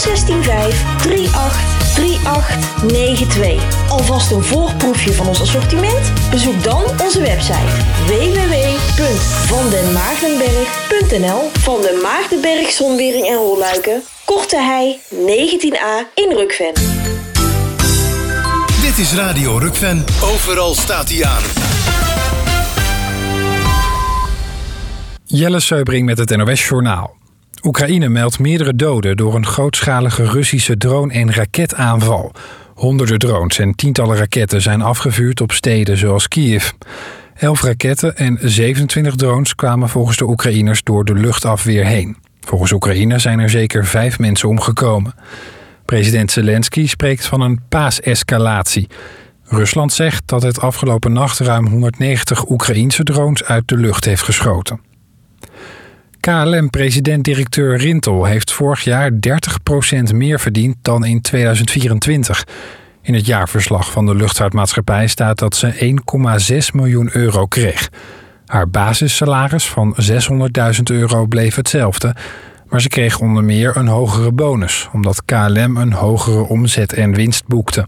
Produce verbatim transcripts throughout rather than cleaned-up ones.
zes vijf drie acht drie acht negen twee. Alvast een voorproefje van ons assortiment? Bezoek dan onze website w w w punt van den maartenberg punt n l. Van den Maartenberg Zonwering en Rolluiken, Korte Hei negentien a in Rukven. Dit is Radio Rukven. Overal staat hij aan. Jelle Seubring met het N O S-journaal. Oekraïne meldt meerdere doden door een grootschalige Russische drone- en raketaanval. Honderden drones en tientallen raketten zijn afgevuurd op steden zoals Kiev. Elf raketten en zevenentwintig drones kwamen volgens de Oekraïners door de luchtafweer heen. Volgens Oekraïne zijn er zeker vijf mensen omgekomen. President Zelensky spreekt van een paasescalatie. Rusland zegt dat het afgelopen nacht ruim honderdnegentig Oekraïense drones uit de lucht heeft geschoten. K L M-president-directeur Rintel heeft vorig jaar dertig procent meer verdiend dan in tweeduizend vierentwintig. In het jaarverslag van de luchtvaartmaatschappij staat dat ze één komma zes miljoen euro kreeg. Haar basissalaris van zeshonderdduizend euro bleef hetzelfde, maar ze kreeg onder meer een hogere bonus, omdat K L M een hogere omzet en winst boekte.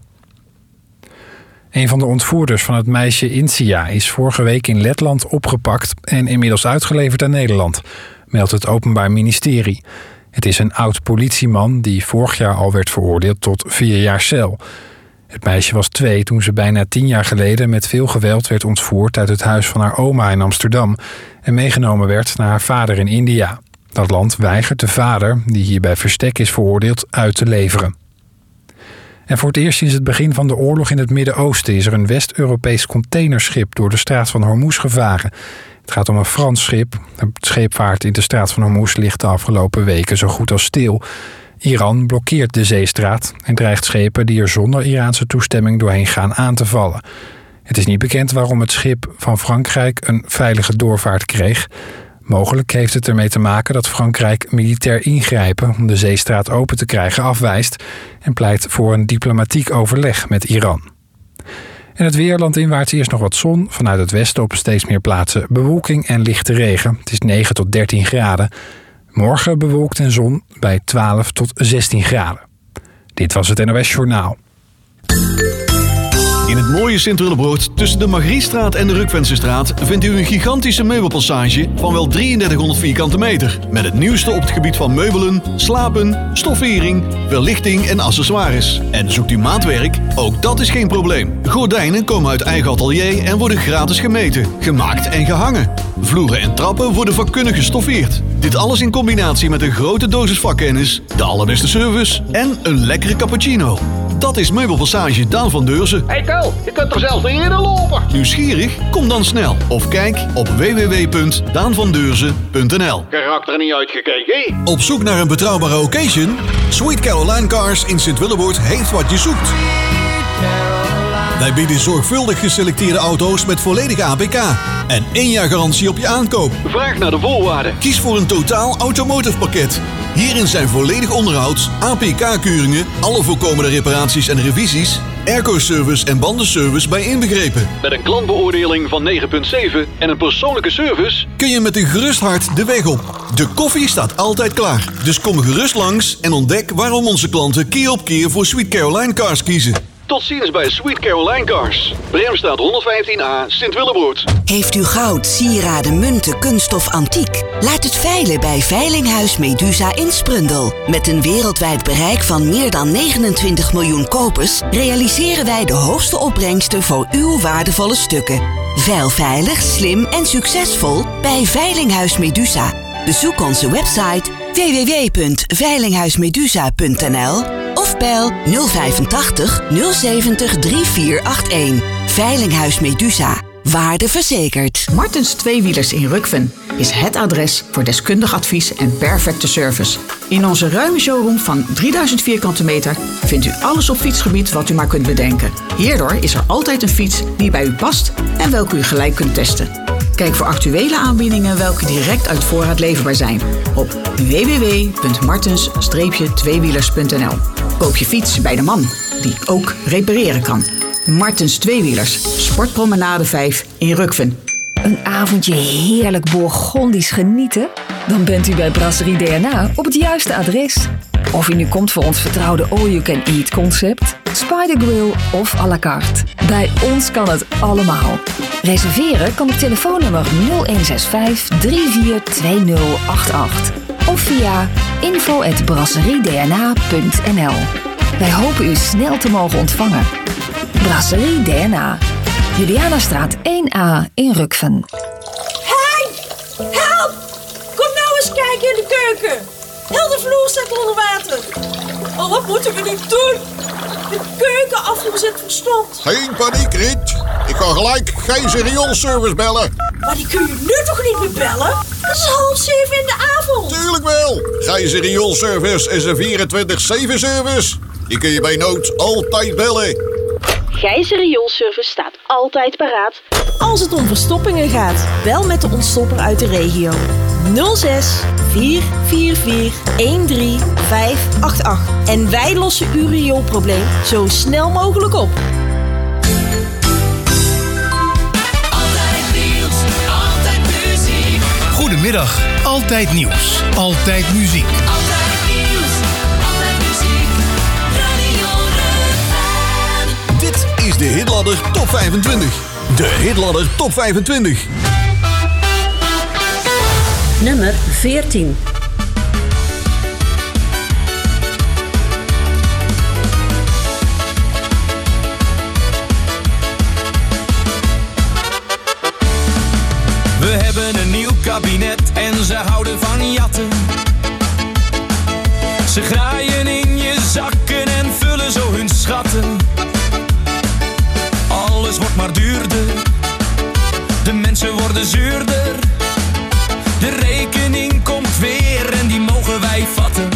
Een van de ontvoerders van het meisje Insia is vorige week in Letland opgepakt en inmiddels uitgeleverd aan Nederland, meldt het Openbaar Ministerie. Het is een oud-politieman die vorig jaar al werd veroordeeld tot vier jaar cel. Het meisje was twee toen ze bijna tien jaar geleden met veel geweld werd ontvoerd uit het huis van haar oma in Amsterdam en meegenomen werd naar haar vader in India. Dat land weigert de vader, die hier bij verstek is veroordeeld, uit te leveren. En voor het eerst sinds het begin van de oorlog in het Midden-Oosten is er een West-Europees containerschip door de straat van Hormuz gevaren. Het gaat om een Frans schip. De scheepvaart in de straat van Hormuz ligt de afgelopen weken zo goed als stil. Iran blokkeert de zeestraat en dreigt schepen die er zonder Iraanse toestemming doorheen gaan aan te vallen. Het is niet bekend waarom het schip van Frankrijk een veilige doorvaart kreeg. Mogelijk heeft het ermee te maken dat Frankrijk militair ingrijpen om de zeestraat open te krijgen afwijst en pleit voor een diplomatiek overleg met Iran. En het weer, landinwaarts eerst nog wat zon, vanuit het westen op steeds meer plaatsen bewolking en lichte regen. Het is negen tot dertien graden. Morgen bewolkt en zon bij twaalf tot zestien graden. Dit was het N O S-journaal. In het mooie Sint-Willebroord tussen de Margriestraat en de Rukvensestraat vindt u een gigantische meubelpassage van wel drieëndertighonderd vierkante meter. Met het nieuwste op het gebied van meubelen, slapen, stoffering, verlichting en accessoires. En zoekt u maatwerk? Ook dat is geen probleem. Gordijnen komen uit eigen atelier en worden gratis gemeten, gemaakt en gehangen. Vloeren en trappen worden vakkundig gestoffeerd. Dit alles in combinatie met een grote dosis vakkennis, de allerbeste service en een lekkere cappuccino. Dat is Meubelpassage Daan van Deurzen. Hey Tel, je kunt er zelfs niet in lopen. Nieuwsgierig? Kom dan snel of kijk op w w w punt daan van deurzen punt n l. Karakter niet uitgekeken. Op zoek naar een betrouwbare occasion? Sweet Caroline Cars in Sint-Willebroord heeft wat je zoekt. Wij bieden zorgvuldig geselecteerde auto's met volledige A P K en één jaar garantie op je aankoop. Vraag naar de voorwaarden. Kies voor een totaal automotive pakket. Hierin zijn volledig onderhoud, A P K-keuringen, alle voorkomende reparaties en revisies, airco-service en bandenservice bij inbegrepen. Met een klantbeoordeling van negen komma zeven en een persoonlijke service kun je met een gerust hart de weg op. De koffie staat altijd klaar. Dus kom gerust langs en ontdek waarom onze klanten keer op keer voor Sweet Caroline Cars kiezen. Tot ziens bij Sweet Caroline Cars. Breemstraat honderdvijftien A, Sint-Willebroord. Heeft u goud, sieraden, munten, kunststof, antiek? Laat het veilen bij Veilinghuis Medusa in Sprundel. Met een wereldwijd bereik van meer dan negenentwintig miljoen kopers realiseren wij de hoogste opbrengsten voor uw waardevolle stukken. Veil veilig, slim en succesvol bij Veilinghuis Medusa. Bezoek onze website w w w punt veilinghuismedusa punt n l of bel nul vijfentachtig nul zeventig drie vier acht een. Veilinghuis Medusa. Waarde verzekerd. Martens Tweewielers in Rukven is het adres voor deskundig advies en perfecte service. In onze ruime showroom van drieduizend vierkante meter vindt u alles op fietsgebied wat u maar kunt bedenken. Hierdoor is er altijd een fiets die bij u past en welke u gelijk kunt testen. Kijk voor actuele aanbiedingen welke direct uit voorraad leverbaar zijn op w w w punt martens tweewielers punt n l. Koop je fiets bij de man die ook repareren kan. Martens Tweewielers, Sportpromenade vijf in Rukven. Een avondje heerlijk Bourgondisch genieten? Dan bent u bij Brasserie D N A op het juiste adres. Of u nu komt voor ons vertrouwde all-you-can-eat concept, Spider Grill of à la carte. Bij ons kan het allemaal. Reserveren kan op telefoonnummer nul een zes vijf drie vier twee nul acht acht of via info at brasseriedna punt n l. Wij hopen u snel te mogen ontvangen. Brasserie D N A, Julianastraat één A in Rukven. Hey! Help! Kom nou eens kijken in de keuken. Heel de vloer staat onder water. Oh, wat moeten we nu doen? De keukenafvoer zit verstomd. Geen paniek, Riet. Ik ga gelijk Gijs rioolservice bellen. Maar die kun je nu toch niet meer bellen? Het is half zeven in de avond. Tuurlijk wel. Gijs rioolservice is een vierentwintig zeven service. Die kun je bij nood altijd bellen. Gijs rioolservice staat altijd paraat. Als het om verstoppingen gaat, bel met de ontstopper uit de regio. nul zes vier vier vier een drie vijf acht acht. En wij lossen uw rioolprobleem zo snel mogelijk op. Altijd nieuws, altijd muziek. Goedemiddag, altijd nieuws, altijd muziek. Altijd nieuws, altijd muziek. Radio Rukven. Dit is de Hitladder Top vijfentwintig. De Hitladder Top vijfentwintig. Nummer veertien. We hebben een nieuw kabinet en ze houden van jatten. Ze graaien in je zakken en vullen zo hun schatten. Alles wordt maar duurder, de mensen worden zuurder. De rekening komt weer en die mogen wij vatten.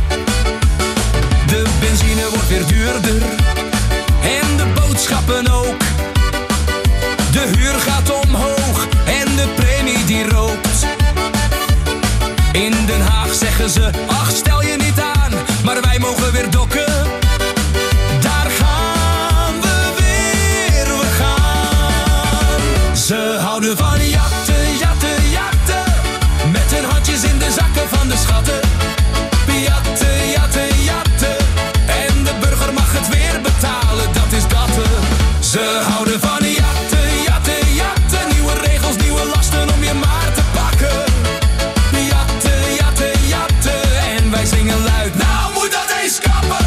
De benzine wordt weer duurder en de boodschappen ook. De huur gaat omhoog en de premie die rookt. In Den Haag zeggen ze, ach stel je niet aan, maar wij mogen weer dokken. Daar gaan we weer, we gaan. Ze houden van jatten, jatten, jatten. Met hun handjes in de zakken van de schatten. Jatten, jatten, jatten. En de burger mag het weer betalen, dat is datten. Ze houden van jatten, jatten, jatten. Nieuwe regels, nieuwe lasten om je maar te pakken. Jatten, jatten, jatten. En wij zingen luid, nou moet dat eens kappen.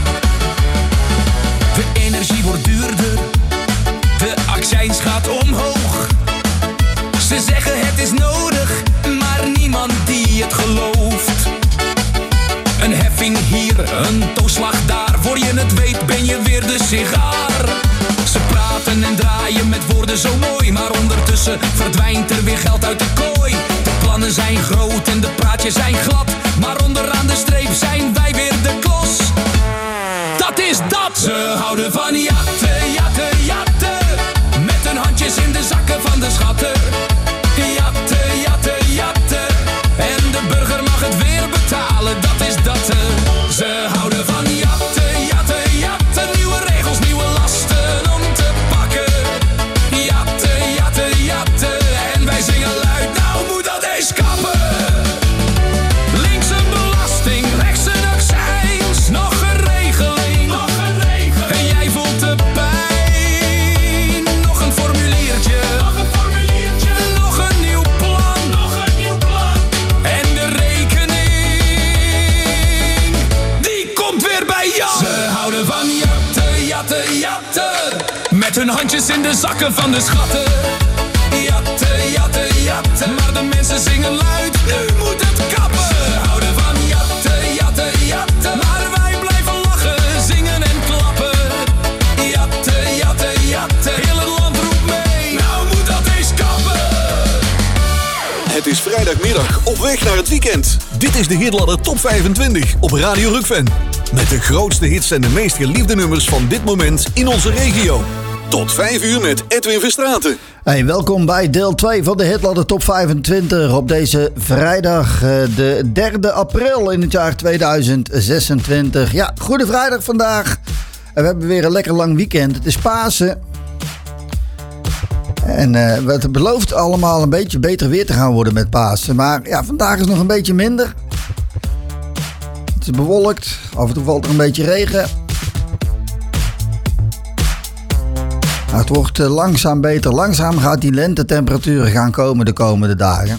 De energie wordt duurder. De accijns gaat omhoog. Ze zeggen het is nodig, maar niemand die het gelooft. Een heffing hier, een toeslag daar. Voor je het weet ben je weer de sigaar. Ze praten en draaien met woorden zo mooi, maar ondertussen verdwijnt er weer geld uit de kooi. De plannen zijn groot en de praatjes zijn glad, maar onderaan de streep zijn wij weer de klos. Dat is dat! Ze houden van jatten, jatten, jatten. Met hun handjes in de zakken van de schatten. Jatten, jatten, jatten. En de burger mag het weer betalen, dat is dat. Ze houden van jatten, jatten, jatten. Nieuwe regels, nieuwe lasten om te pakken. Jatten, jatten, jatten. En wij zingen luid, nou moet dat eens kappen. Links een belasting, rechts een accijns. Nog een regeling, nog een regeling. En jij voelt de pijn. Nog een formuliertje, nog een formuliertje. Nog een nieuw plan, nog een nieuw plan. En de rekening, die komt weer bij jou. Ze houden van jatten, jatten, jatten. Met hun handjes in de zakken van de schatten. Jatten, jatten, jatten. Maar de mensen zingen luid, nu moet het kappen. Ze houden van jatten, jatten, jatten. Maar wij blijven lachen, zingen en klappen. Jatten, jatten, jatten. Heel het land roept mee, nou moet dat eens kappen. Het is vrijdagmiddag op weg naar het weekend. Dit is de Hitladder Top vijfentwintig op Radio Rukven. Met de grootste hits en de meest geliefde nummers van dit moment in onze regio. Tot vijf uur met Edwin Verstraeten. Hey, welkom bij deel twee van de Hitladder Top vijfentwintig op deze vrijdag, de derde april in het jaar tweeduizend zesentwintig. Ja, goede vrijdag vandaag. En we hebben weer een lekker lang weekend. Het is Pasen. En uh, het belooft allemaal een beetje beter weer te gaan worden met Pasen. Maar ja, vandaag is nog een beetje minder. Het is bewolkt. Af en toe valt er een beetje regen. Nou, het wordt langzaam beter. Langzaam gaat die lentetemperaturen gaan komen de komende dagen.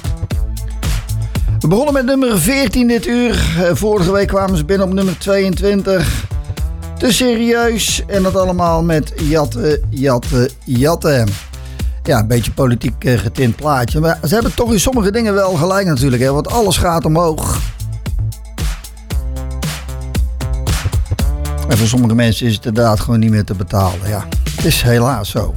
We begonnen met nummer veertien dit uur. Vorige week kwamen ze binnen op nummer tweeëntwintig. Te serieus. En dat allemaal met jatten, jatten, jatten. Ja, een beetje politiek getint plaatje. Maar ze hebben toch in sommige dingen wel gelijk natuurlijk. Hè? Want alles gaat omhoog. En voor sommige mensen is het inderdaad gewoon niet meer te betalen. Ja, het is helaas zo.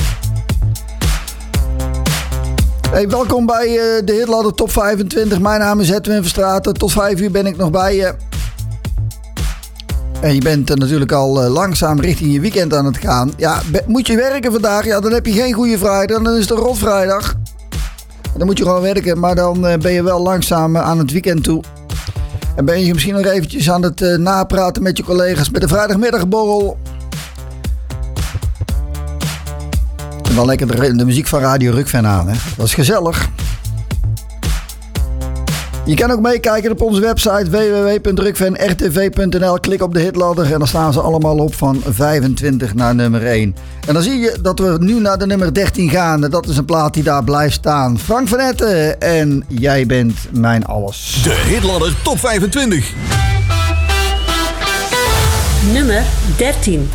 Hey, welkom bij uh, de Hitladder Top vijfentwintig. Mijn naam is Edwin Verstraeten. Tot vijf uur ben ik nog bij je. En je bent uh, natuurlijk al uh, langzaam richting je weekend aan het gaan. Ja, be- moet je werken vandaag? Ja, dan heb je geen goede vrijdag. Dan is het een rotvrijdag. Dan moet je gewoon werken. Maar dan uh, ben je wel langzaam uh, aan het weekend toe. En ben je misschien nog eventjes aan het uh, napraten met je collega's met de vrijdagmiddagborrel. En dan lekker de, de muziek van Radio Rukven aan, hè. Dat is gezellig. Je kan ook meekijken op onze website w w w punt rukven r t v punt n l. Klik op de hitladder en dan staan ze allemaal op van vijfentwintig naar nummer één. En dan zie je dat we nu naar de nummer dertien gaan. En dat is een plaat die daar blijft staan. Frank van Etten en Jij bent mijn alles. De Hitladder Top vijfentwintig. Nummer dertien.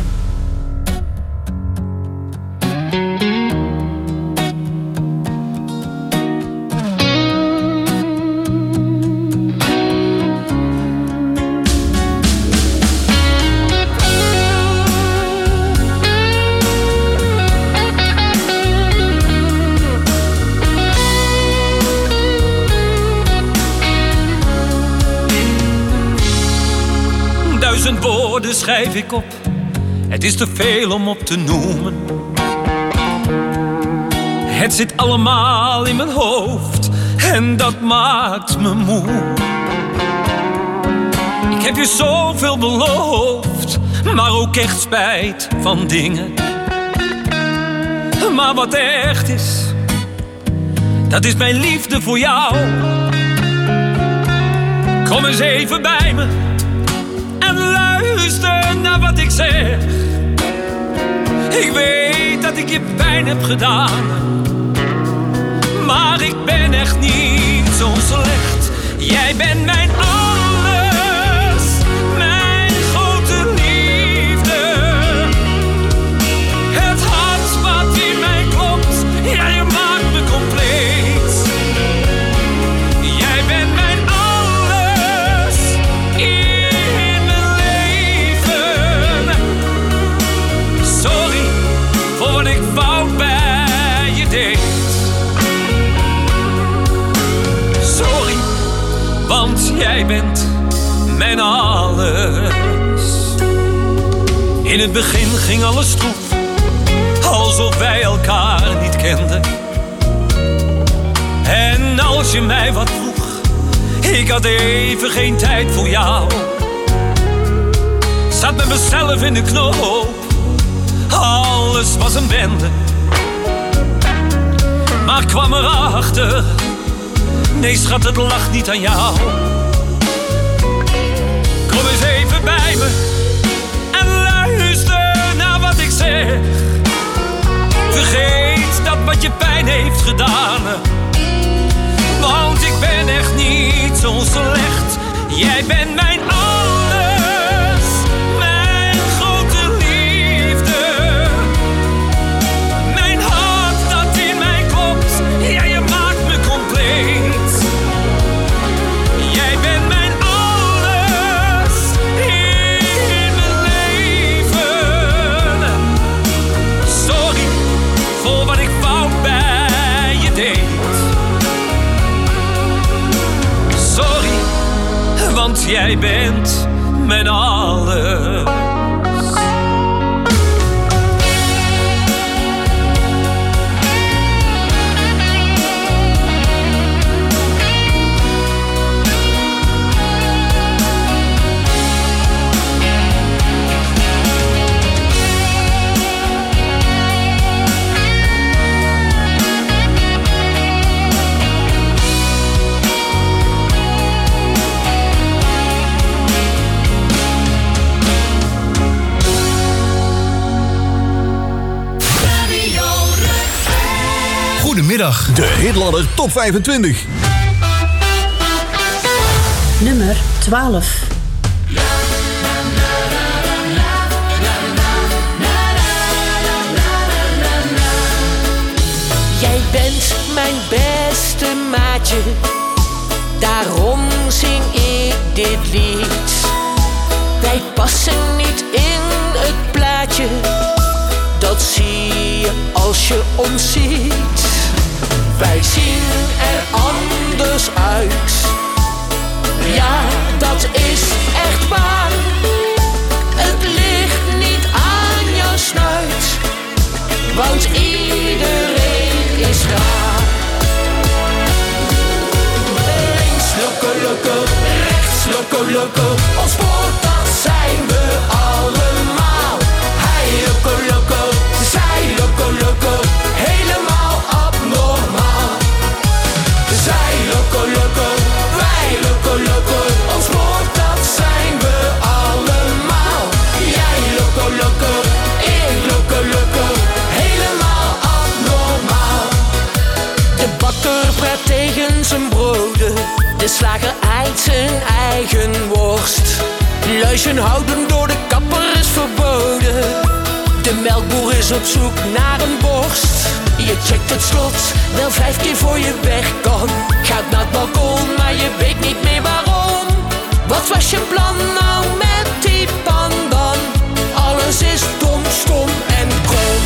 Duizend woorden schrijf ik op, het is te veel om op te noemen. Het zit allemaal in mijn hoofd en dat maakt me moe. Ik heb je zoveel beloofd, maar ook echt spijt van dingen. Maar wat echt is, dat is mijn liefde voor jou. Kom eens even bij me en luister naar wat ik zeg. Ik weet dat ik je pijn heb gedaan, maar ik ben echt niet zo slecht. Jij bent mijn alles, mijn grote liefde. Het hart wat in mij klopt, ja, je maakt me compleet. Jij bent mijn alles in mijn leven. Sorry voor wat ik fout bij je deed. Sorry, want jij bent mijn alles. In het begin ging alles stroef, alsof wij elkaar niet kenden. En als je mij wat vroeg, ik had even geen tijd voor jou. Zat met mezelf in de knoop, alles was een bende. Maar kwam erachter, nee schat, het lag niet aan jou. Kom eens even bij me en luister naar wat ik zeg. Vergeet dat wat je pijn heeft gedaan, want ik ben echt niet zo slecht. Jij bent mijn alles, mijn grote liefde. Mijn hart dat in mij klopt, ja, je maakt me compleet. Jij bent mijn alles in mijn leven. Sorry voor wat ik fout bij je deed. Sorry, want jij bent mijn alles. Goedemiddag. De Hitladder Top vijfentwintig. Nummer twaalf. Jij bent mijn beste maatje, daarom zing ik dit lied. Wij passen niet in het plaatje, dat zie je als je ons ziet. Wij zien er anders uit, ja, dat is echt waar. Het ligt niet aan jouw snuit, want iedereen is raar. Links loco loco, rechts loco loco, ons woord dat zijn we allemaal. Hij loco loco, zij loco loco, helemaal abnormaal. Zij loco loco, wij loco loco, ons woord dat zijn we allemaal. Jij loco loco, ik loco loco, helemaal abnormaal. De bakker praat tegen zijn broden, de slager eet zijn eigen worst. Luizen houden door de kapper is verboden. De melkboer is op zoek naar een borst. Je checkt het slot wel vijf keer voor je weg kan. Gaat naar het balkon, maar je weet niet meer waarom. Wat was je plan nou met die pan dan? Alles is dom, stom en krom.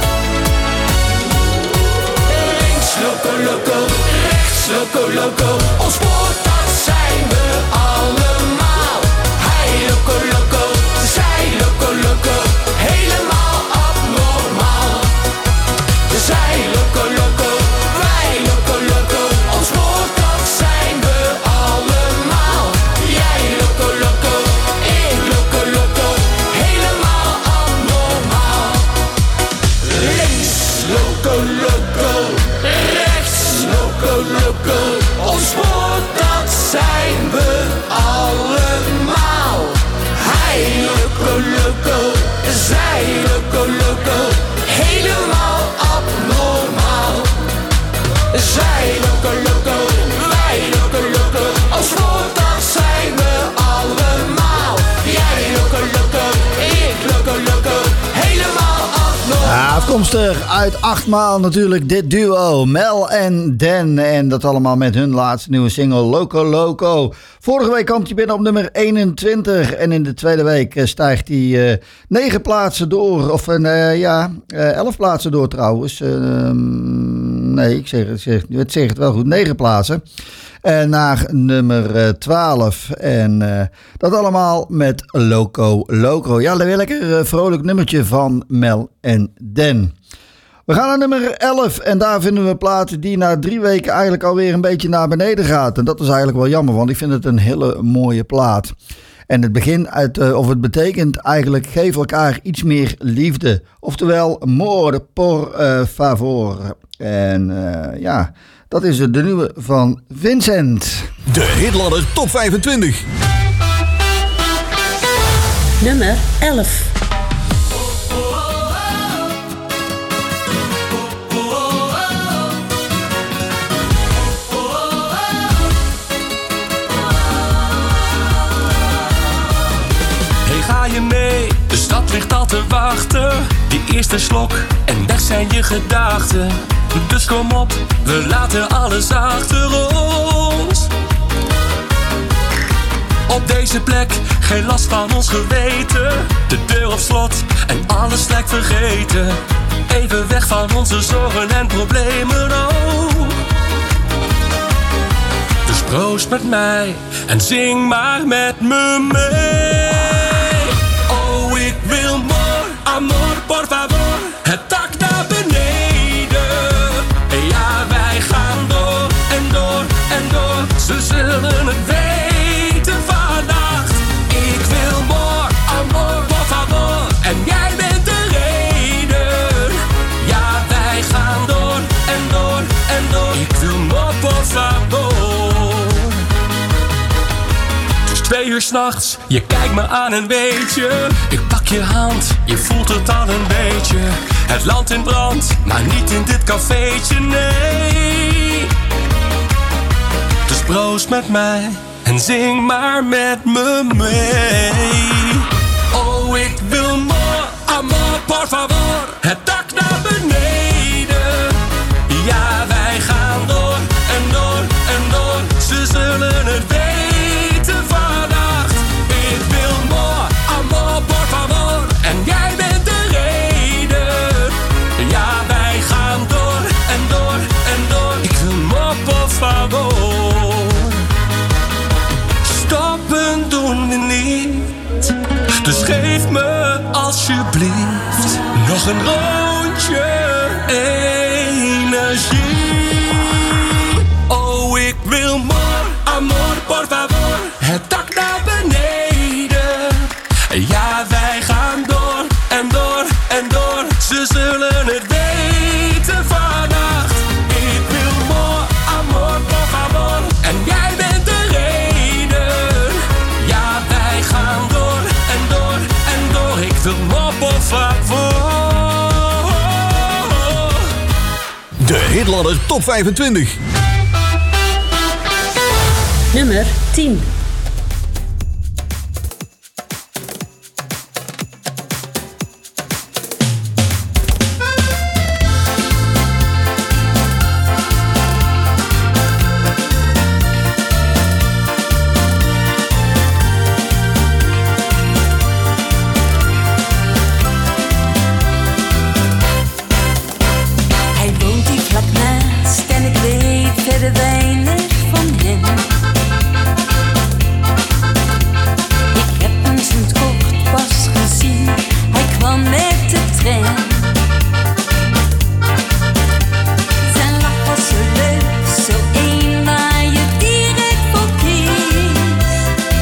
Links loco loco, rechts loco loco, ons woord dat zijn we allemaal. Hij loco loco, zij loco loco, helemaal abnormaal. Zij loco loco, wij loco loco, ons woord dat zijn we allemaal. Jij loco loco, ik loco loco, helemaal abnormaal. Links loco loco, rechts loco loco, ons woord dat zijn we allemaal. Hij loco loco, zij loco loco, helemaal abnormaal. Zij loco loco, wij loco loco, als woord dat zijn we allemaal. Jij loco loco, ik loco loco, helemaal abnormaal. Ja, afkomstig uit achtmaal natuurlijk dit duo, Mel en Dan. En dat allemaal met hun laatste nieuwe single Loco Loco. Vorige week kwam hij binnen op nummer eenentwintig. En in de tweede week stijgt hij uh, negen plaatsen door. Of uh, ja, uh, elf plaatsen door trouwens. Uh, nee, ik zeg, ik, zeg, ik zeg het wel goed. negen plaatsen. Uh, naar nummer uh, twaalf. En uh, dat allemaal met Loco Loco. Ja, een lekker uh, vrolijk nummertje van Mel en Dan. We gaan naar nummer elf en daar vinden we een plaat die na drie weken eigenlijk alweer een beetje naar beneden gaat. En dat is eigenlijk wel jammer, want ik vind het een hele mooie plaat. En het begint uit, uh, of het betekent eigenlijk geef elkaar iets meer liefde. Oftewel, more por uh, favor. En uh, ja, dat is de nieuwe van Vincent. De Hitladder Top vijfentwintig. Nummer elf. Ga je mee, de stad ligt al te wachten. Die eerste slok en weg zijn je gedachten. Dus kom op, we laten alles achter ons. Op deze plek, geen last van ons geweten. De deur op slot en alles lijkt vergeten. Even weg van onze zorgen en problemen, oh. Dus proost met mij en zing maar met me mee. Ik wil more, amor, por favor. Het dak naar beneden. Ja, wij gaan door en door en door. Ze zullen het weten vannacht. Ik wil more, amor, por favor. En jij bent de reden. Ja, wij gaan door en door en door. Ik wil more, por favor. Het is twee uur s'nachts, je kijkt me aan en weet je, ik pak je hand, je voelt het al een beetje. Het land in brand, maar niet in dit cafeetje, nee. Dus proost met mij en zing maar met me mee. Oh, ik wil more, amor, por favor. Het dak naar beneden. Ja, wij gaan door en door en door. Ze zullen het weten vannacht. Ik wil more, amor, por favor. En jij bent de reden. Ja, wij gaan door en door en door. Ik wil more, por favor. Stoppen doen we niet. Dus geef me alsjeblieft nog een rondje energie. Oh, ik wil more, amor, por favor. Het dak naar beneden. Ja, wij gaan door en door en door. Ze zullen het weten vannacht. Ik wil more, amor, por favor. En jij bent de reden. Ja, wij gaan door en door en door. Ik wil more, por favor. De Hitladder Top vijfentwintig. Nummer tien. Hij woont hier vlak naast en ik weet verder weinig van hem. Ik heb hem sinds kort pas gezien, hij kwam met de trein. Zijn lach was zo leuk, zo één waar je direct voor kiest.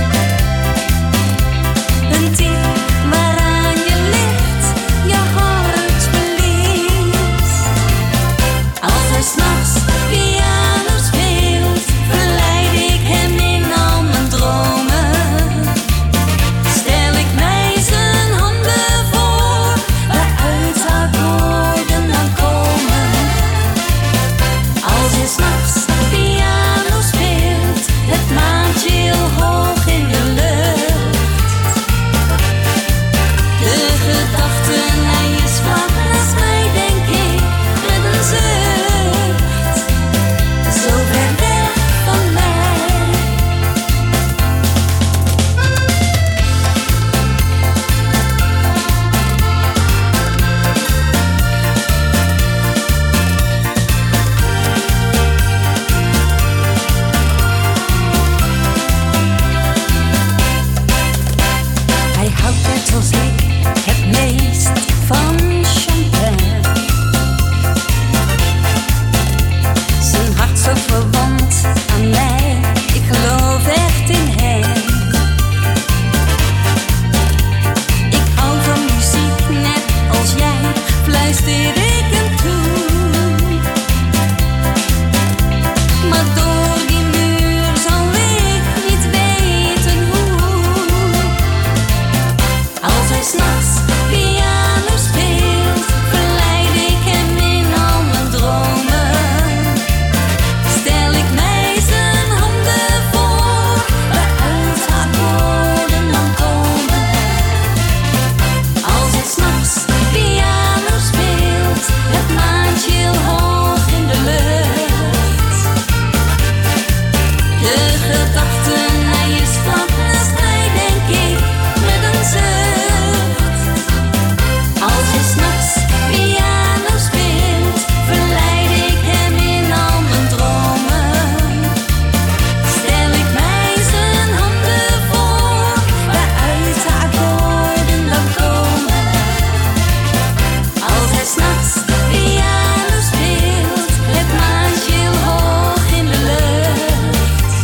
Een tip waaraan je licht je hart verliest. Als hij s'nachts piano speelt, verleid ik hem in al mijn dromen. Stel ik mij zijn handen voor, waaruit akkoorden dan komen. Als hij s'nachts piano speelt, het maantje heel hoog in de lucht. De gedachten, hij is vlak naast mij, denk ik, met een zucht. Zo ver weg van mij. Hij houdt net zoals ik het meest van champagne. Zijn hart zo verwant aan mij, ik geloof echt in hem. Ik hou van muziek net als jij, fluister ik hem toe. Maar door die muur zal ik niet weten hoe. Als hij s'nachts piano speelt, verleid ik hem in al mijn dromen. Stel ik mij zijn handen voor, waaruit akkoorden dan komen. Als hij s'nachts piano speelt, het maantje heel hoog in de lucht. De gedachten, hij is vlak naast mij, denk ik, met een zucht. Als hij s'nachts piano speelt, verleid ik hem in al mijn dromen. Stel ik mij zijn handen voor, waaruit de akkoorden dan komen. Als hij s'nachts piano speelt, het maantje heel hoog in de lucht.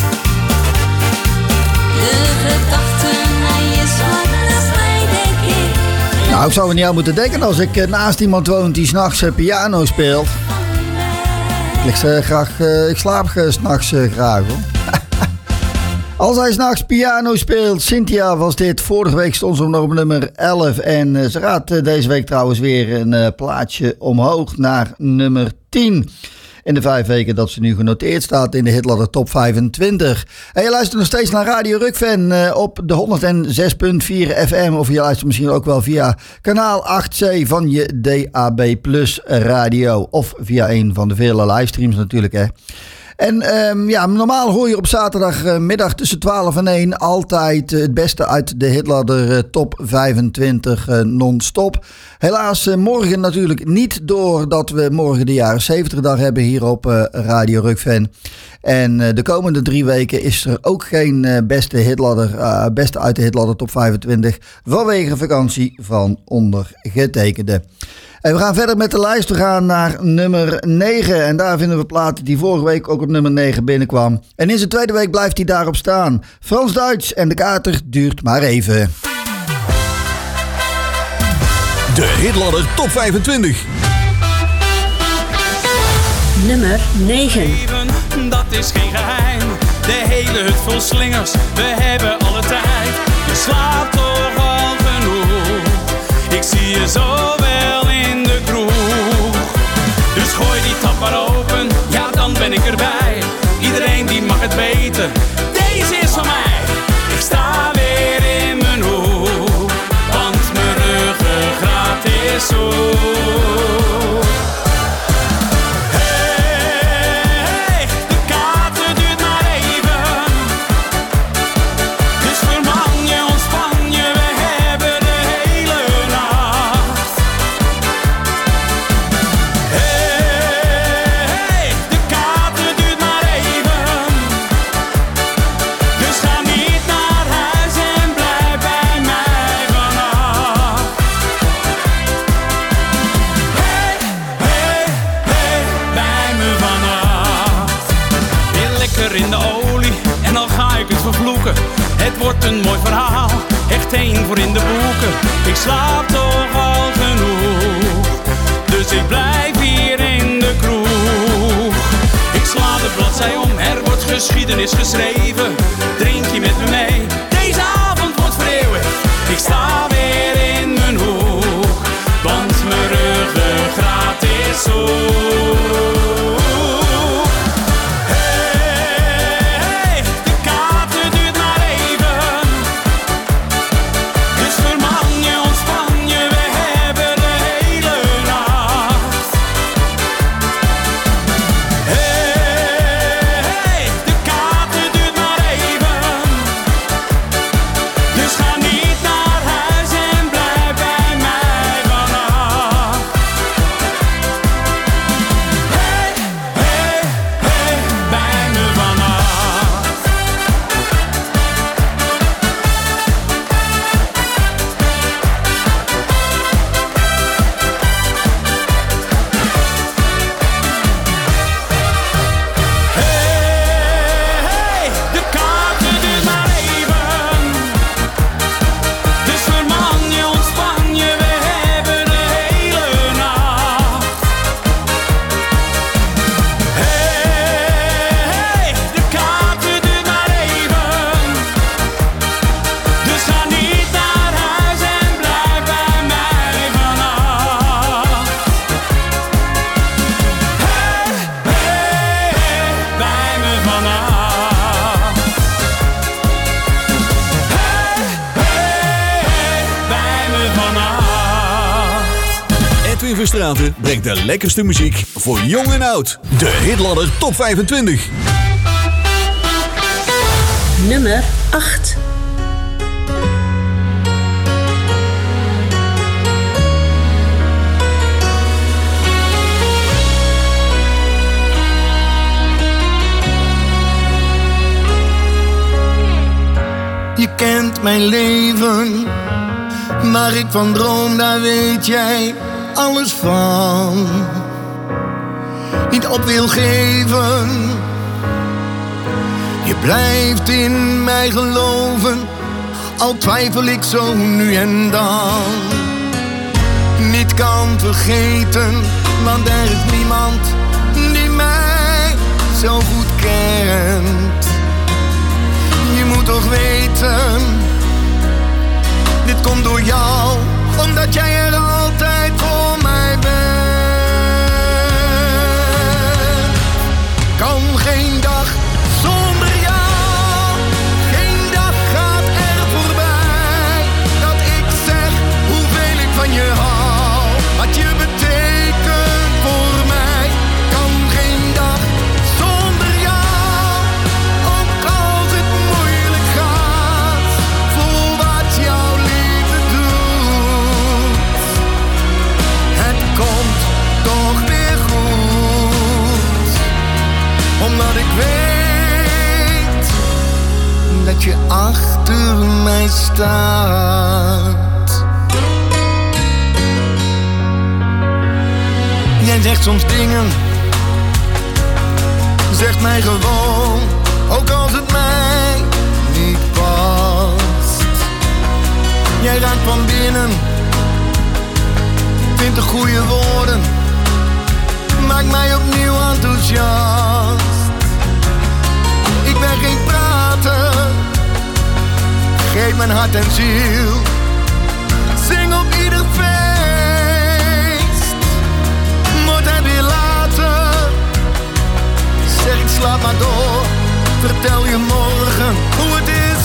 De gedachten, hij is vlak naast mij, denk ik. Nou, ik zou er niet aan moeten denken als ik eh, naast iemand woont die s'nachts eh, piano speelt. Ik, lig, eh, graag, eh, ik slaap uh, s'nachts uh, graag hoor. Als hij 's nachts piano speelt, Cynthia was dit. Vorige week stond ze op nummer elf. En uh, ze gaat uh, deze week trouwens weer een uh, plaatje omhoog naar nummer tien. In de vijf weken dat ze nu genoteerd staat in de Hitladder Top vijfentwintig. En je luistert nog steeds naar Radio Rukven uh, op de honderdzes komma vier F M. Of je luistert misschien ook wel via kanaal acht C van je D A B Plus radio. Of via een van de vele livestreams natuurlijk, hè. En um, ja, normaal hoor je op zaterdagmiddag tussen twaalf en één altijd uh, het beste uit de Hitladder uh, Top vijfentwintig uh, non-stop. Helaas uh, morgen natuurlijk niet, doordat we morgen de jaren zeventig dag hebben hier op uh, Radio Rukven. En uh, de komende drie weken is er ook geen uh, beste Hitladder, uh, beste uit de Hitladder Top vijfentwintig vanwege vakantie van ondergetekende. En we gaan verder met de lijst. We gaan naar nummer negen. En daar vinden we platen die vorige week ook op nummer negen binnenkwam. En in zijn tweede week blijft hij daarop staan. Frans-Duits en de kater duurt maar even. De Hitladder Top vijfentwintig. Nummer negen. Dat is geen geheim. De hele hut vol slingers. We hebben alle tijd. Je slaapt toch al genoeg. Ik zie je zo wel in de kroeg. Dus gooi die tap maar open. Ja, dan ben ik erbij. Iedereen die mag het weten. Deze is van mij. Ik sta weer in mijn hoek. Want mijn ruggengraat is zo. Het wordt een mooi verhaal, echt één voor in de boeken. Ik slaap toch al genoeg, dus ik blijf hier in de kroeg. Ik sla de bladzij om, er wordt geschiedenis geschreven. Drink je met me mee, deze avond wordt vereeuwigd. Ik sta weer in mijn hoek, want mijn ruggengraat is zo. Verstraeten brengt de lekkerste muziek voor jong en oud. De Hitladder Top vijfentwintig. Nummer acht. Je kent mijn leven, waar ik van droom, daar weet jij alles van. Niet op wil geven, je blijft in mij geloven, al twijfel ik zo nu en dan. Niet kan vergeten, want er is niemand die mij zo goed kent. Je moet toch weten, dit komt door jou, omdat jij er altijd voor mij bent. Kan geen dag zonder jou, geen dag gaat er voorbij, dat ik zeg hoeveel ik van je hou, wat je betekent voor mij. Kan geen dag zonder jou, ook als het moeilijk gaat, voel wat jouw liefde doet. Het komt toch weer goed, omdat ik weet dat je achter mij staat. Jij zegt soms dingen, zegt mij gewoon, ook als het mij niet past. Jij raakt van binnen, vindt de goede woorden, maakt mij opnieuw enthousiast. Ik ben geen prater, geef mijn hart en ziel, zing op ieder feest. Wordt het weer later, zeg ik slaap maar door, vertel je morgen hoe het is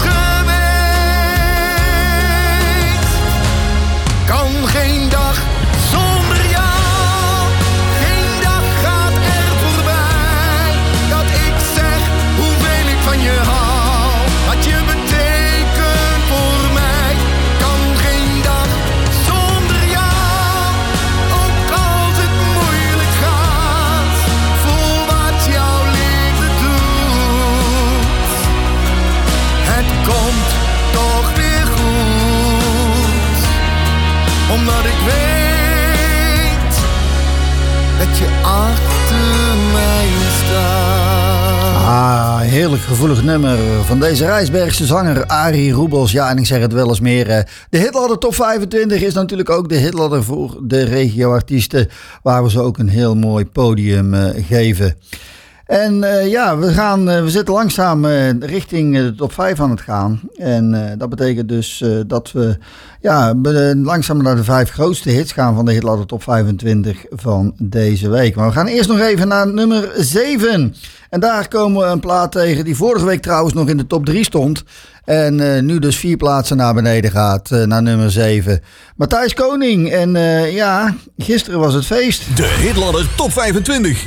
geweest. Kan geen dag zonder jou, geen dag gaat er voorbij, dat ik zeg hoeveel ik van je hou, wat je betekent voor mij. Kan geen dag zonder jou, ook als het moeilijk gaat, voel wat jouw liefde doet. Het komt toch weer goed, omdat ik weet dat je achter mij staat. Ah, heerlijk gevoelig nummer van deze Rijsbergse zanger Arie Roebels. Ja, en ik zeg het wel eens meer. eh, De Hitladder Top vijfentwintig is natuurlijk ook de Hitladder voor de regioartiesten, waar we ze ook een heel mooi podium eh, geven. En eh, ja, we, gaan, eh, we zitten langzaam eh, richting eh, de top vijf aan het gaan. En eh, dat betekent dus eh, dat we ja, be- langzaam naar de vijf grootste hits gaan van de Hitladder Top vijfentwintig van deze week. Maar we gaan eerst nog even naar nummer zeven. En daar komen we een plaat tegen die vorige week trouwens nog in de top drie stond. En eh, nu dus vier plaatsen naar beneden gaat, eh, naar nummer zeven. Matthijs Koning. En eh, ja, gisteren was het feest. De Hitladder Top vijfentwintig.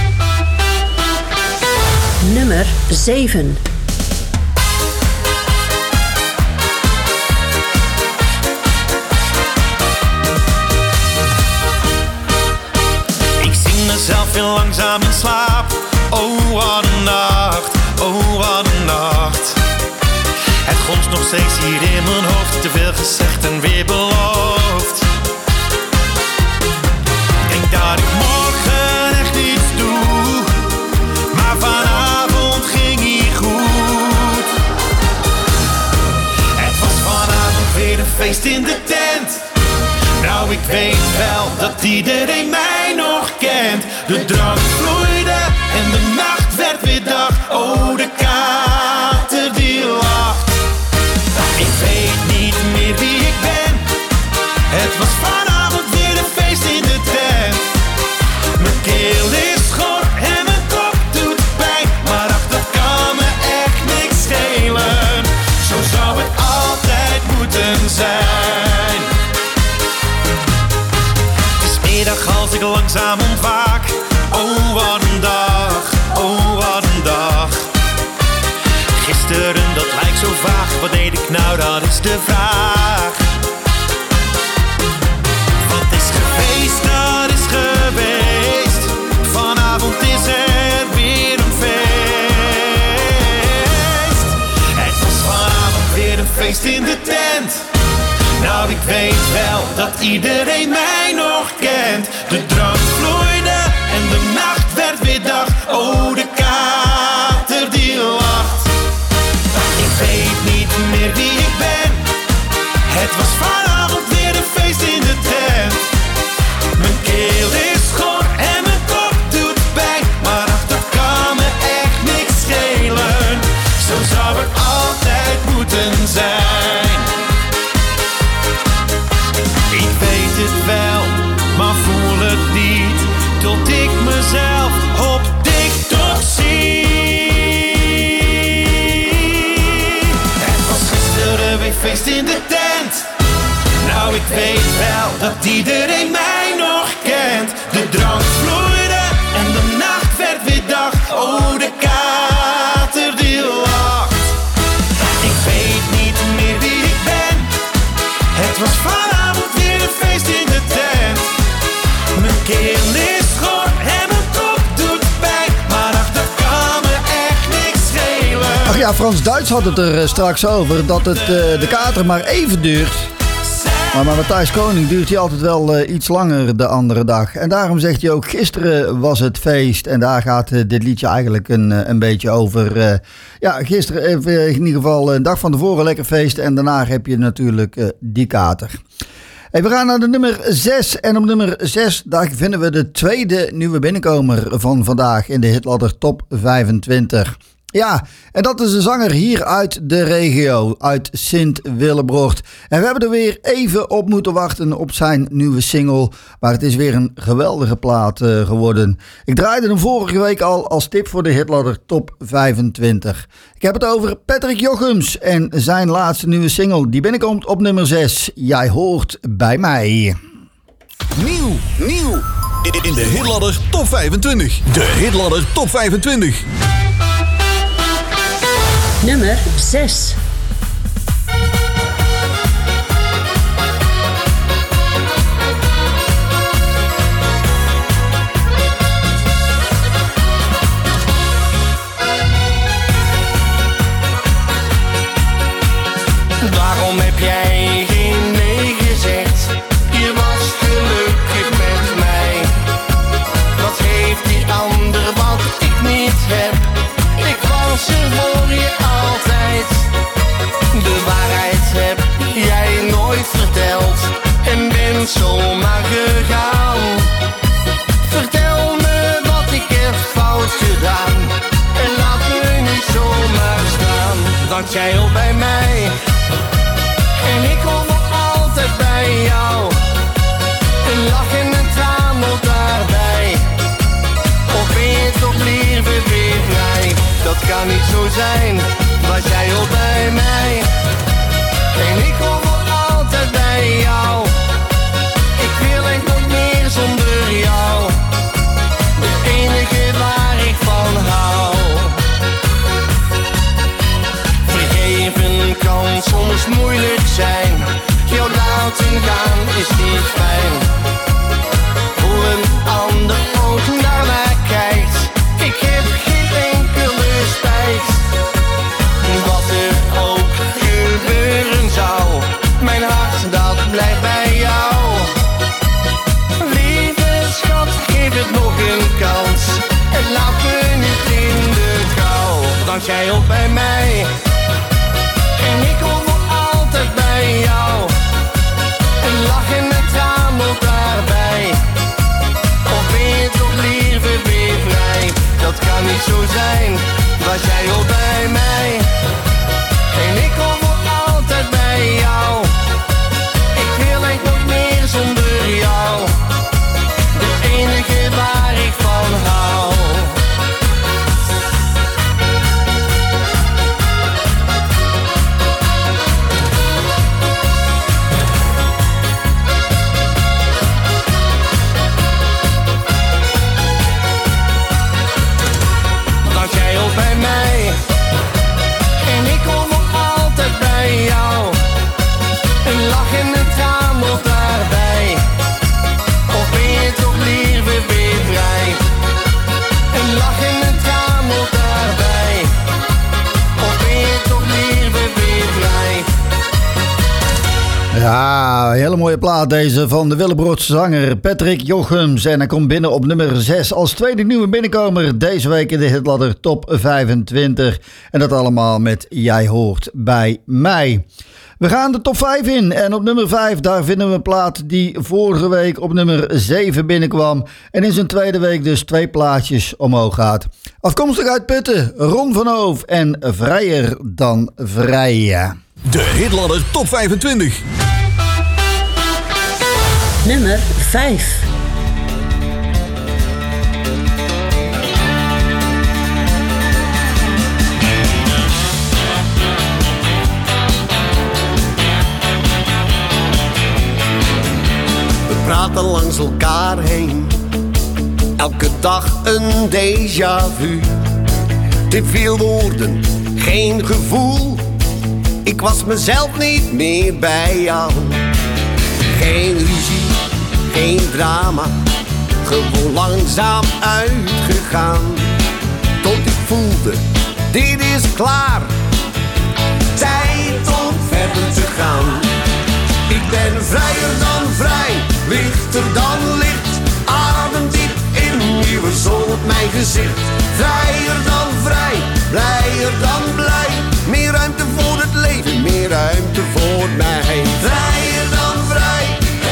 Nummer zeven. Ik zing mezelf heel langzaam in slaap. Oh, wat een nacht, oh, wat een nacht. Het gonst nog steeds hier in mijn hoofd, te veel gezegd en weer beloofd. Denk dat ik morgen echt niets doe, maar vanavond ging hier goed. Het was vanavond weer een feest in de tent. Nou, ik weet wel dat iedereen mij nog kent. De drank vloeide en de nacht werd weer dag. Oh, de kater die lacht. Ik weet niet meer wie ik ben. Het was vanavond weer een feest in de tent. Mijn keel is schor en mijn kop doet pijn, maar ach, dat kan me echt niks schelen. Zo zou het altijd moeten zijn. Het is middag als ik langzaam ontwaak. Oh, wat een dag, oh, wat een dag. Gisteren, dat lijkt zo vaag. Wat deed ik nou, dat is de vraag. Wat is geweest, dat is geweest. Vanavond is er weer een feest. Het was vanavond weer een feest in de tent. Nou, ik weet wel dat iedereen mij nog kent. De drank vloeide en de nacht werd weer dag. Oh, de kater die lacht. Ik weet niet meer wie ik ben. Het was vanavond weer een feest in de tent. Mijn keel is schor en mijn kop doet pijn, maar ach, dat kan me echt niks schelen. Zo zou het altijd feest in de tent. Nou, ik weet wel dat iedereen mij nog kent. De drank vloeide en de nacht werd weer dag. Oh, de kater die lacht. Ik weet niet meer wie ik ben. Het was vanavond weer een feest in de tent. Mijn keel is schor en mijn kop doet pijn. Maar ach, dat kan me echt niks schelen. Ach ja, Frans-Duits had het er uh, straks over dat het uh, de kater maar even duurt. Maar, maar Matthijs Koning duurt hij altijd wel uh, iets langer de andere dag. En daarom zegt hij ook, gisteren was het feest. En daar gaat uh, dit liedje eigenlijk een, uh, een beetje over. Uh, ja, gisteren uh, in ieder geval een dag van tevoren lekker feest. En daarna heb je natuurlijk uh, die kater. Hey, we gaan naar de nummer zes. En op nummer zes, daar vinden we de tweede nieuwe binnenkomer van vandaag in de Hitladder Top vijfentwintig. Ja, en dat is de zanger hier uit de regio, uit Sint-Willebroord. En we hebben er weer even op moeten wachten op zijn nieuwe single. Maar het is weer een geweldige plaat uh, geworden. Ik draaide hem vorige week al als tip voor de Hitladder Top vijfentwintig. Ik heb het over Patrick Jochems en zijn laatste nieuwe single. Die binnenkomt op nummer zes. Jij hoort bij mij. Nieuw, nieuw. In de Hitladder Top vijfentwintig. De Hitladder Top vijfentwintig. Nummer zes. Waarom heb jij geen nee gezegd? Je was gelukkig met mij. Wat heeft die ander wat ik niet heb? Ik was er voor je altijd. De waarheid heb jij nooit verteld en bent zomaar gegaan. Vertel me wat ik heb fout gedaan en laat me niet zomaar staan. Want jij hoort bij mij en ik hoor nog altijd bij jou. Een lach en een traan hoort daarbij. Of ben je toch liever weer vrij? Dat kan niet zo zijn, want jij hoort bij mij. En ik hoor nog altijd bij jou. Ik wil echt nog meer zonder jou. De enige waar ik van hou. Vergeven kan soms moeilijk zijn. Jou laten gaan is niet fijn. Hoe een ander ook naar mij kijkt. Ik heb geen enkele spijt. Wat er ook gebeuren zou. Mijn hart dat blijft bij jou. Lieve schat, geef het nog een kans. En laat me niet in de kou. Want jij hoort bij mij. En ik hoor nog altijd bij jou. Een lach en een traan hoort daarbij. Of ben je toch liever weer vrij? Dat kan niet zo zijn, want jij hoort bij mij. En ik hoor nog altijd bij jou. Ik wil echt nog meer zonder jou. De enige waar ik van hou. Want jij hoort bij mij. En ik hoor nog altijd bij jou. Een lach en een traan hoort daarbij. Of ben je toch liever weer vrij? Een lach en een traan hoort daarbij. Of ben je toch liever weer vrij? Ja, een hele mooie plaat deze van de Willebroodse zanger Patrick Jochems. En hij komt binnen op nummer zes als tweede nieuwe binnenkomer deze week in de Hitladder Top vijfentwintig. En dat allemaal met Jij hoort bij mij. We gaan de top vijf in en op nummer vijf daar vinden we een plaat die vorige week op nummer zeven binnenkwam. En in zijn tweede week dus twee plaatjes omhoog gaat. Afkomstig uit Putten, Ron van Hoof en Vrijer dan Vrij. De Hitladder Top vijfentwintig. Nummer vijf. straten langs elkaar heen. Elke dag een déjà vu. Te veel woorden, geen gevoel. Ik was mezelf niet meer bij jou. Geen ruzie, geen drama. Gewoon langzaam uitgegaan. Tot ik voelde, dit is klaar. Tijd om verder te gaan. Ik ben vrijer dan vrij, lichter dan licht. Ademdiep in nieuwe zon op mijn gezicht. Vrijer dan vrij, blijer dan blij. Meer ruimte voor het leven, meer ruimte voor mij. Vrijer dan vrij,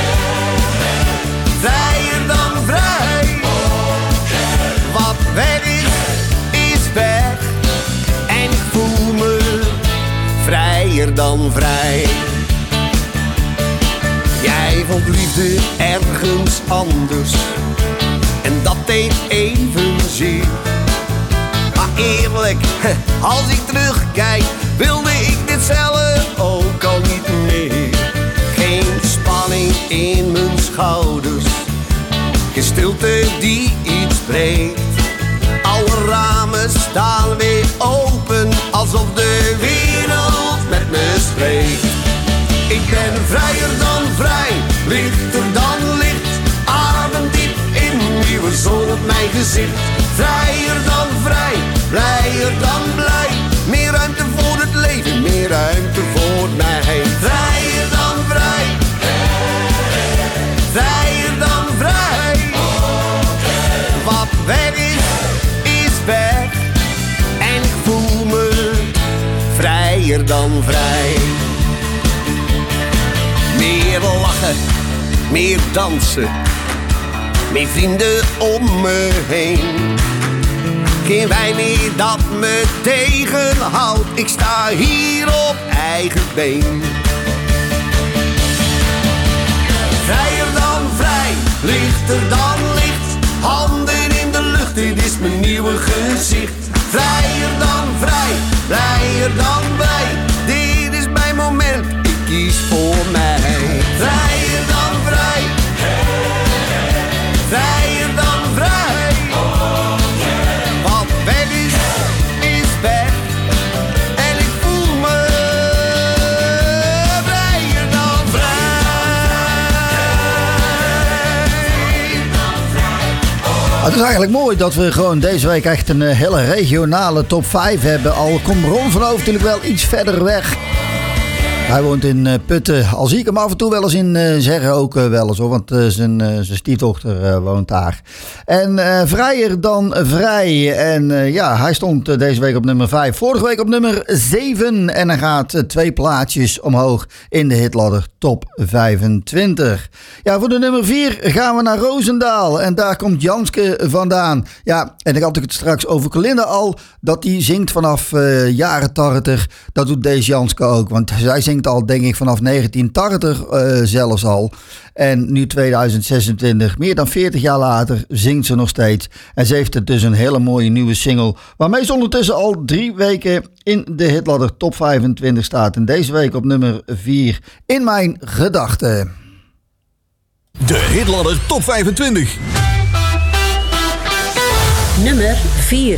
vrijer dan vrij. Wat weg is, is weg. En ik voel me vrijer dan vrij. Jij vond liefde ergens anders. En dat deed evenzeer. Maar eerlijk, als ik terugkijk, wilde ik dit zelf ook al niet meer. Geen spanning in mijn schouders. Geen stilte die iets breekt. Alle ramen staan weer open, alsof de wereld met me spreekt. Ik ben vrijer dan vrij, lichter dan licht. Ademdiep in nieuwe zon op mijn gezicht. Vrijer dan vrij, blijer dan blij. Meer ruimte voor het leven, meer ruimte voor mij. Vrijer dan vrij, vrijer dan vrij. Wat weg is, is weg. En ik voel me vrijer dan vrij. Meer lachen, meer dansen, meer vrienden om me heen. Geen wijn meer dat me tegenhoudt, ik sta hier op eigen been. Vrijer dan vrij, lichter dan licht. Handen in de lucht, dit is mijn nieuwe gezicht. Vrijer dan vrij, blijer dan blij. Dit is mijn moment, ik kies voor mij. Vrijer dan vrij, vrijer dan vrij. Wat weg is, is weg. En ik voel me vrijer dan vrij. Het is eigenlijk mooi dat we gewoon deze week echt een hele regionale top vijf hebben. Al komt Ron van Hoof natuurlijk wel iets verder weg. Hij woont in uh, Putten. Al zie ik hem af en toe wel eens in uh, Zeggen ook uh, wel eens hoor. Want uh, zijn, uh, zijn stiefdochter uh, woont daar. En uh, vrijer dan vrij. En uh, ja, hij stond uh, deze week op nummer vijf. Vorige week op nummer zeven. En hij gaat uh, twee plaatjes omhoog in de hitladder top vijfentwintig. Ja, voor de nummer vier gaan we naar Roosendaal. En daar komt Janske vandaan. Ja, en ik had het straks over Colinda al. Dat die zingt vanaf uh, jaren tachtig. Dat doet deze Janske ook. Want zij zingt al, denk ik, vanaf negentien tachtig uh, zelfs al. En nu tweeduizend zesentwintig, meer dan veertig jaar later, zingt ze nog steeds. En ze heeft dus een hele mooie nieuwe single, waarmee ze ondertussen al drie weken in de hitladder top vijfentwintig staat. En deze week op nummer vier, In Mijn Gedachten. De hitladder top vijfentwintig. Nummer vier.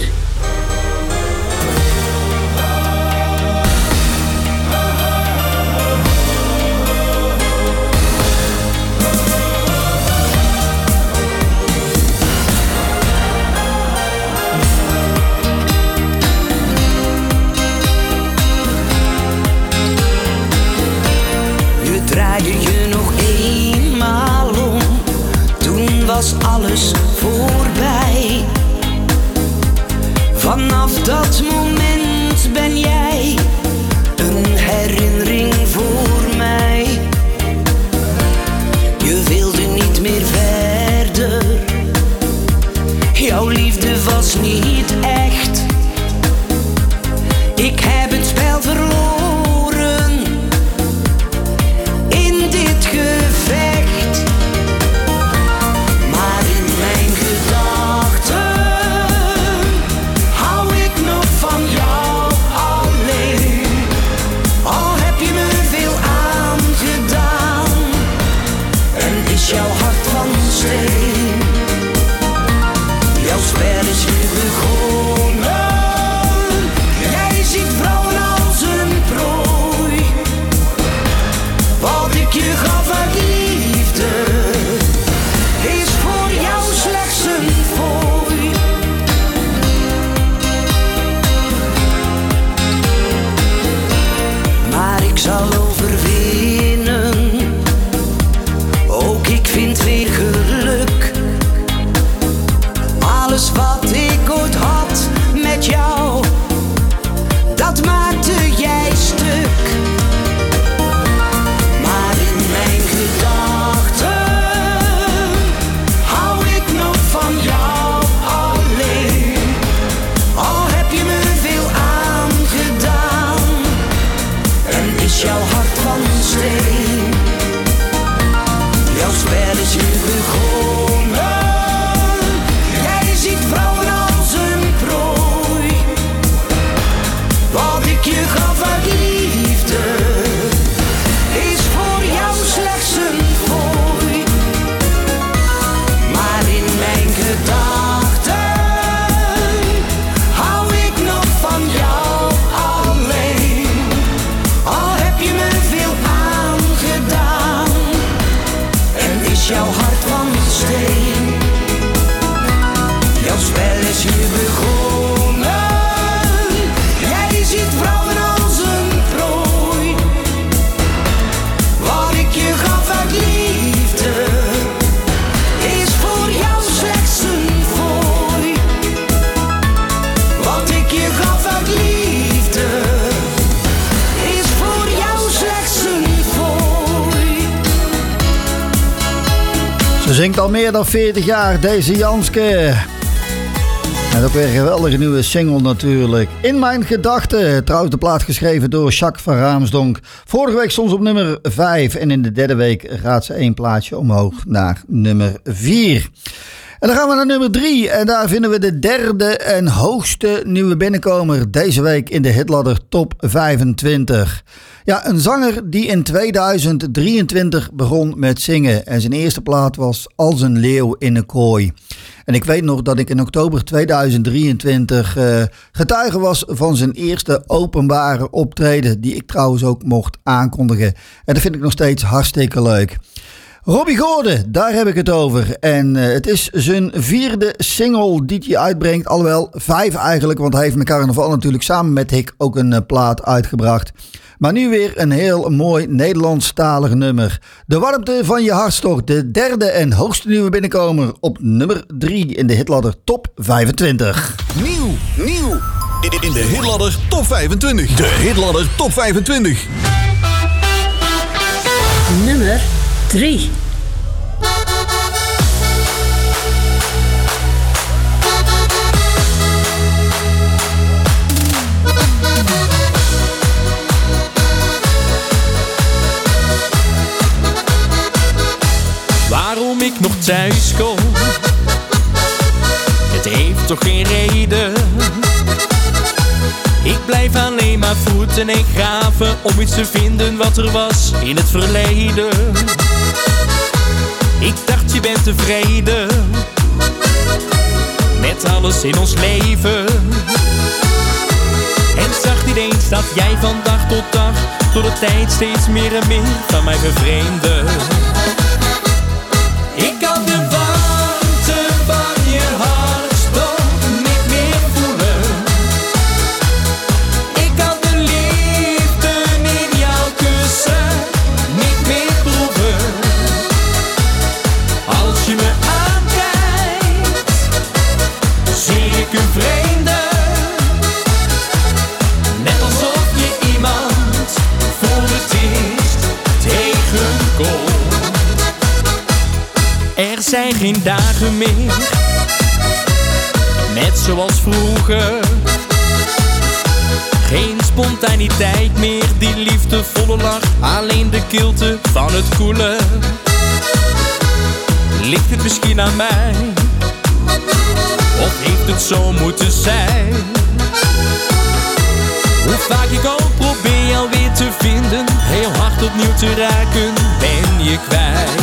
Draaide je nog eenmaal om, toen was alles voorbij. Vanaf dat moment ben jij een herinnering voor mij. Je wilde niet meer verder, jouw liefde was niet echt. Ik heb het spel verloren in dit ik je gaf uit liefde is voor jou slechts een fooi. Maar ik zal overwinnen, ook ik vind weer geluk. Alles wat ik ooit had met jou, dat maakte jij stuk. Maar in mijn gedachten hou ik nog van jou alleen. Al heb je me veel aangedaan en is jouw hart van steen. Jouw spel is hier begonnen. Jij ziet vrouwen als een prooi. Wat ik je gaf uit liefde is voor jou slechts een fooi. Maar in mijn gedachten hou ik nog van jou alleen. Al heb je me veel aangedaan en is jouw hart van steen. Jouw spel is hier begonnen. Jij ziet vrouwen als een prooi. Wat ik je gaf uit liefde is voor jou slechts een fooi. Wat ik je gaf uit liefde is voor jou slechts een fooi. Ze zingt al meer dan veertig jaar, deze Janske. En ook weer een geweldige nieuwe single natuurlijk. In mijn gedachten. Trouwens de plaat geschreven door Jacques van Raamsdonk. Vorige week stond ze op nummer vijf. En in de derde week gaat ze één plaatsje omhoog naar nummer vier. En dan gaan we naar nummer drie. En daar vinden we de derde en hoogste nieuwe binnenkomer deze week in de hitladder Top vijfentwintig. Ja, een zanger die in tweeduizend drieëntwintig begon met zingen. En zijn eerste plaat was Als een leeuw in een kooi. En ik weet nog dat ik in oktober tweeduizend drieëntwintig uh, getuige was van zijn eerste openbare optreden. Die ik trouwens ook mocht aankondigen. En dat vind ik nog steeds hartstikke leuk. Robbie Goorden, daar heb ik het over. En uh, het is zijn vierde single die hij uitbrengt. Alhoewel, vijf eigenlijk, want hij heeft met carnaval natuurlijk samen met Hik ook een uh, plaat uitgebracht. Maar nu weer een heel mooi Nederlandstalig nummer. De warmte van je hartstocht, de derde en hoogste nieuwe binnenkomer op nummer drie in de hitladder Top vijfentwintig. Nieuw, nieuw. In de hitladder Top vijfentwintig. De hitladder Top vijfentwintig. Nummer drie. Waarom ik nog thuis kom, het heeft toch geen reden. Ik blijf alleen maar voeten en graven om iets te vinden wat er was in het verleden. Ik dacht je bent tevreden met alles in ons leven. En zag ineens dat jij van dag tot dag door de tijd steeds meer en meer van mij bevreemde. Ik kan de warmte van je hartstocht niet meer voelen. Ik kan de liefde in jouw kussen niet meer proeven. Als je me aankijkt, zie ik een vreemde. Net alsof je iemand voor het eerst tegenkomt. Er zijn geen dagen meer, net zoals vroeger. Geen spontaniteit meer, die liefdevolle lach. Alleen de kilte van het koelen. Ligt het misschien aan mij? Of heeft het zo moeten zijn? Hoe vaak ik ook probeer jou weer te vinden, heel hard opnieuw te raken, ben je kwijt.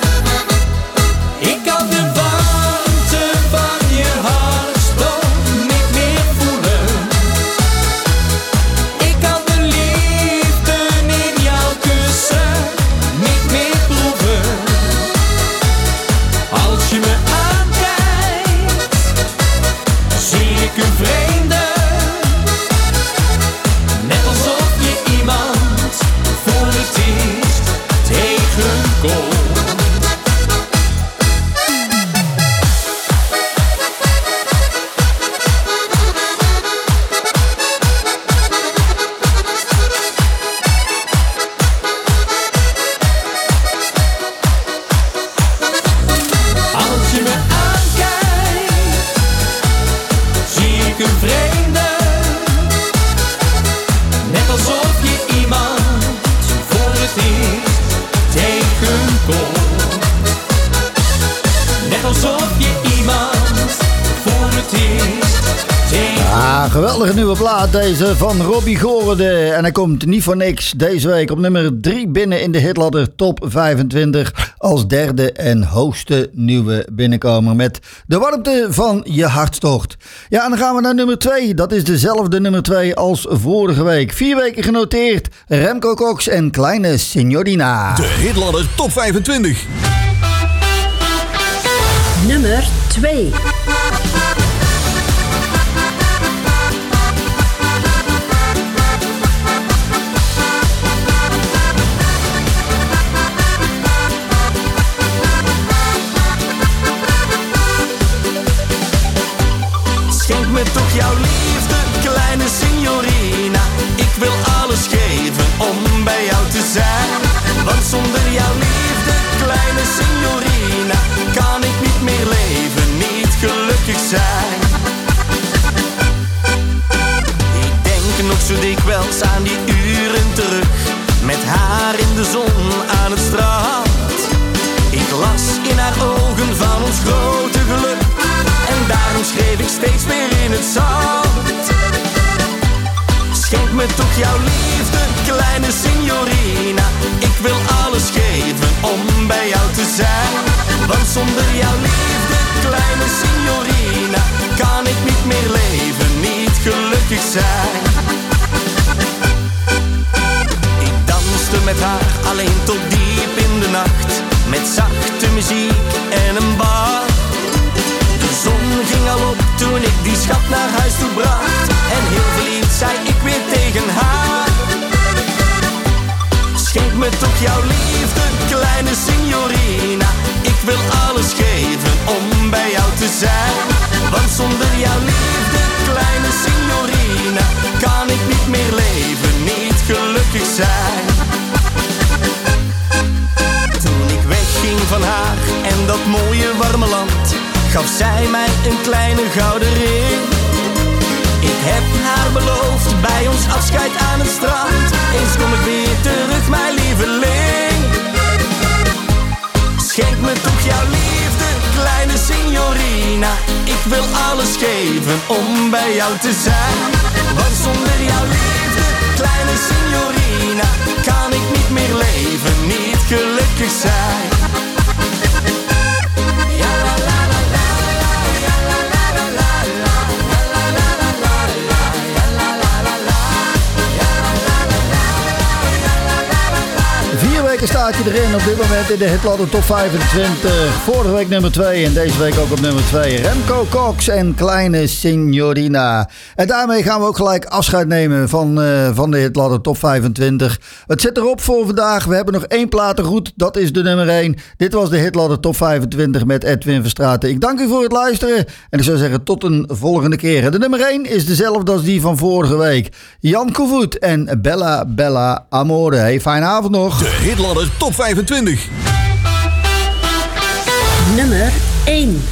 Ik kan de warmte van je hartstocht niet meer voelen. Ik kan de liefde in jouw kussen niet komt. Net alsof je iemand voor het eerst tegen... Ah, geweldige nieuwe plaat deze van Robbie Goorde. En hij komt niet voor niks deze week op nummer drie binnen in de hitladder top vijfentwintig. Als derde en hoogste nieuwe binnenkomer met De Warmte van Je Hartstocht. Ja, en dan gaan we naar nummer twee. Dat is dezelfde nummer twee als vorige week. Vier weken genoteerd. Remco Cox en Kleine Signorina. De hitladder top vijfentwintig. Nummer twee. Schenk me toch jouw liefde, kleine signorina. Ik wil alles geven om bij jou te zijn. Want zonder jouw liefde, kleine signorina, kan ik niet meer leven, niet gelukkig zijn. Ik denk nog zo dikwijls aan die uren terug, met haar in de zon aan het strand. Ik las in haar ogen van ons grote geluk, en daarom schreef ik steeds weer in het zand. Schenk me toch jouw liefde, kleine signorina. Ik wil alles geven om bij jou te zijn. Want zonder jouw liefde, kleine signorina, kan ik niet meer leven, niet gelukkig zijn. Ik danste met haar alleen tot diep in de nacht, met zachte muziek en een bar. De zon ging al op toen ik die schat naar huis toe bracht, en heel verliefd zei ik weer tegen haar. Schenk me toch jouw liefde, kleine signorina. Ik wil alles geven om bij jou te zijn. Want zonder jouw liefde, kleine signorina, kan ik niet meer leven, niet gelukkig zijn. Toen ik wegging van haar en dat mooie warme land, gaf zij mij een kleine gouden ring. Ik heb haar beloofd bij ons afscheid aan het strand, eens kom ik weer terug, mijn lieveling. Schenk me toch jouw liefde, kleine signorina. Ik wil alles geven om bij jou te zijn. Want zonder jouw liefde, kleine signorina, kan ik niet meer leven, niet gelukkig zijn. Staat je erin op dit moment in de hitladder top vijfentwintig. Vorige week nummer twee en deze week ook op nummer twee. Remco Cox en Kleine Signorina. En daarmee gaan we ook gelijk afscheid nemen van, uh, van de hitladder top vijfentwintig. Het zit erop voor vandaag. We hebben nog één platenroute. Dat is de nummer één. Dit was de hitladder top vijfentwintig met Edwin Verstraeten. Ik dank u voor het luisteren. En ik zou zeggen tot een volgende keer. De nummer één is dezelfde als die van vorige week. Jan Koevoet en Bella Bella Amore. Hey, fijne avond nog. De hitladder top vijfentwintig. Nummer één.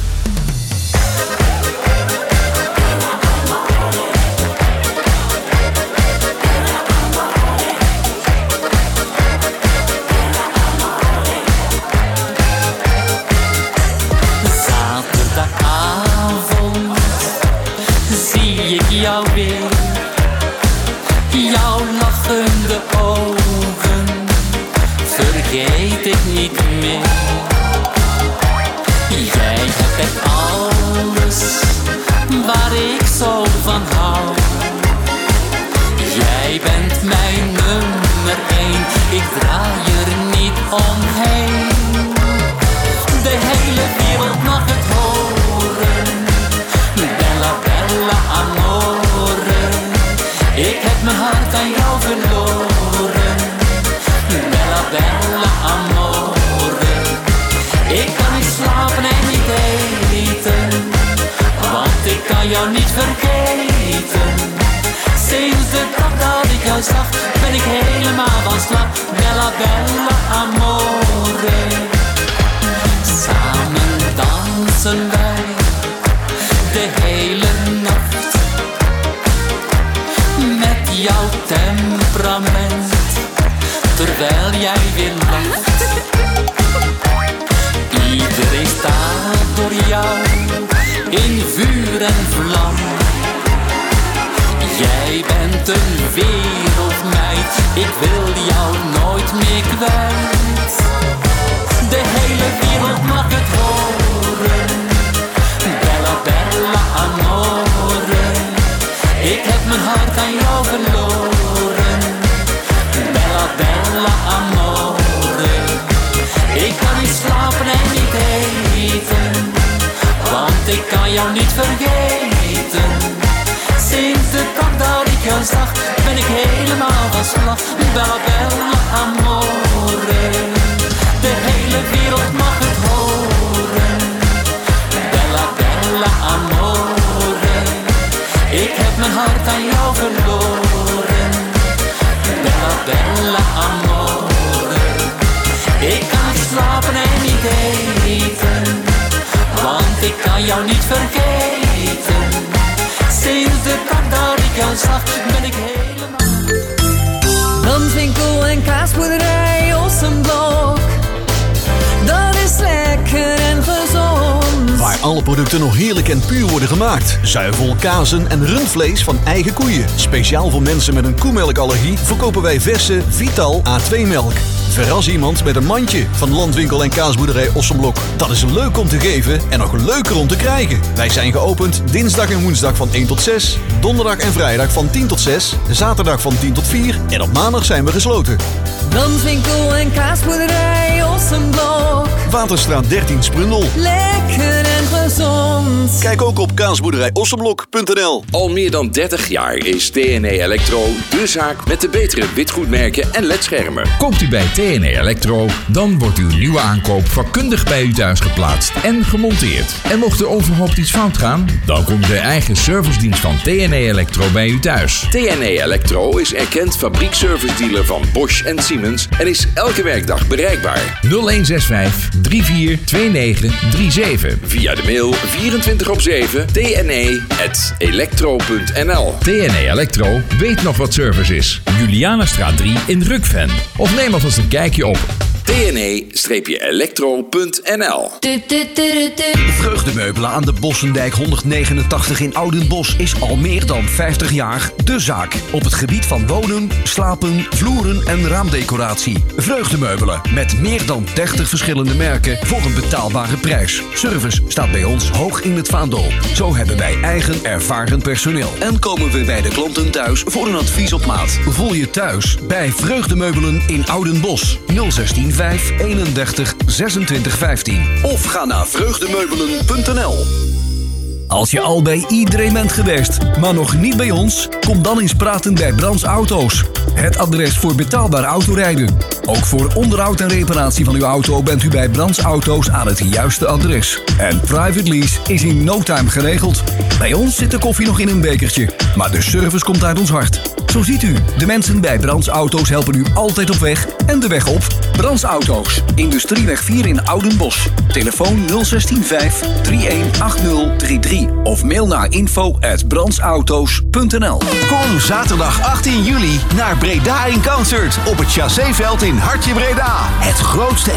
Zaterdagavond zie ik jou weer, jouw lachende ogen vergeet ik niet meer. Jij hebt echt alles waar ik zo van hou. Jij bent mijn nummer één, ik draai er niet omheen. De hele wereld mag het horen, bella bella amore. Ik heb mijn hart aan jou verloren, bella bella amore. Ik kan niet slapen en niet eten, want ik kan jou niet vergeten. Sinds de dag dat ik jou zag, ben ik helemaal van slag, bella bella amore. Samen dansen wij de hele nacht, met jouw temperament, terwijl jij weer lacht. kwijt. De hele wereld mag het horen. Bella, bella amore. Ik heb mijn hart aan jou verloren. Bella, bella amore. Ik kan niet slapen en niet eten, want ik kan jou niet vergeten. Sinds de dag dat ik jou zag, ben ik helemaal van slag. Bella, bella amore. De hele wereld mag het horen. Bella, bella amore. Ik heb mijn hart aan jou verloren. Bella, bella amore. Ik kan niet slapen en niet eten, want ik kan jou niet vergeten. Sinds de dag dat ik jou zag, ben ik helemaal... Landwinkel en kaasboerderij Ossenblok, dat is lekker en gezond. Waar alle producten nog heerlijk en puur worden gemaakt. Zuivel, kazen en rundvlees van eigen koeien. Speciaal voor mensen met een koemelkallergie verkopen wij verse Vital A twee melk. Verras iemand met een mandje van Landwinkel en kaasboerderij Ossenblok. Dat is leuk om te geven en nog leuker om te krijgen. Wij zijn geopend dinsdag en woensdag van één tot zes, donderdag en vrijdag van tien tot zes, zaterdag van tien tot vier en op maandag zijn we gesloten. Landwinkel en kaasboerderij Ossenblok, Waterstraat dertien Sprundel. lekker en gezond. Kijk ook op kaasboerderij ossenblok punt n l. Al meer dan dertig jaar is T N E Electro de zaak met de betere witgoedmerken en ledschermen. Koopt u bij T N E Electro, dan wordt uw nieuwe aankoop vakkundig bij u thuis geplaatst en gemonteerd. En mocht er onverhoopt iets fout gaan, dan komt de eigen servicedienst van T N E Electro bij u thuis. T N E Electro is erkend fabriekservice-dealer van Bosch en Siemens en is elke werkdag bereikbaar. nul een zes vijf drie vier twee negen drie zeven. Via de mail vierentwintig op zeven t n e punt electro punt n l. T N E Electro weet nog wat service is. Julianastraat drie in Rukven. Of neem alvast een kijkje op T N E electro punt n l. Vreugdemeubelen aan de Bossendijk honderdnegenentachtig in Oudenbosch is al meer dan vijftig jaar de zaak. Op het gebied van wonen, slapen, vloeren en raamdecoratie. Vreugdemeubelen met meer dan dertig verschillende merken voor een betaalbare prijs. Service staat bij ons hoog in het vaandel. Zo hebben wij eigen ervaren personeel. En komen we bij de klanten thuis voor een advies op maat. Voel je thuis bij Vreugdemeubelen in Oudenbosch. nul zestien vijf eenendertig zesentwintig vijftien. Of ga naar vreugdemeubelen punt n l. Als je al bij iedereen bent geweest, maar nog niet bij ons, kom dan eens praten bij Brands Auto's. Het adres voor betaalbaar autorijden. Ook voor onderhoud en reparatie van uw auto bent u bij Brands Auto's aan het juiste adres. En private lease is in no time geregeld. Bij ons zit de koffie nog in een bekertje, maar de service komt uit ons hart. Zo ziet u, de mensen bij Brands Auto's helpen u altijd op weg en de weg op. Brands Auto's, Industrieweg vier in Oudenbosch. Telefoon nul zestien vijf drie een acht nul drie drie of mail naar info at brandsauto's punt n l. Kom zaterdag achttien juli naar Breda in Concert op het Chassé-veld in Hartje Breda. Het grootste